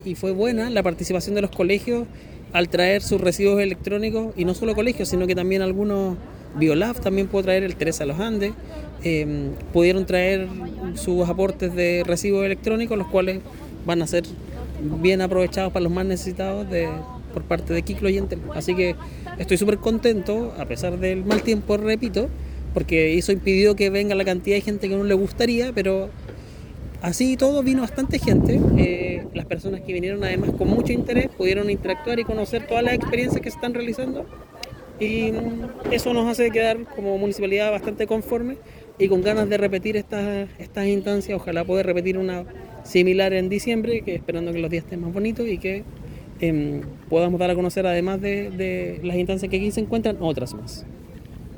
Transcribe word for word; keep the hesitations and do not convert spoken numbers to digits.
Y fue buena la participación de los colegios al traer sus residuos electrónicos, y no solo colegios, sino que también algunos Biolab también pudo traer, el Teresa Los Andes, eh, pudieron traer sus aportes de residuos electrónicos, los cuales van a ser bien aprovechados para los más necesitados de, por parte de Quiclo y Entel. Así que estoy súper contento, a pesar del mal tiempo, repito, porque eso impidió que venga la cantidad de gente que no le gustaría, pero así y todo vino bastante gente. Eh, las personas que vinieron además con mucho interés pudieron interactuar y conocer todas las experiencias que se están realizando, y eso nos hace quedar como municipalidad bastante conforme y con ganas de repetir estas, estas instancias. Ojalá poder repetir una similar en diciembre, que esperando que los días estén más bonitos y que eh, podamos dar a conocer, además de, de las instancias que aquí se encuentran, otras más.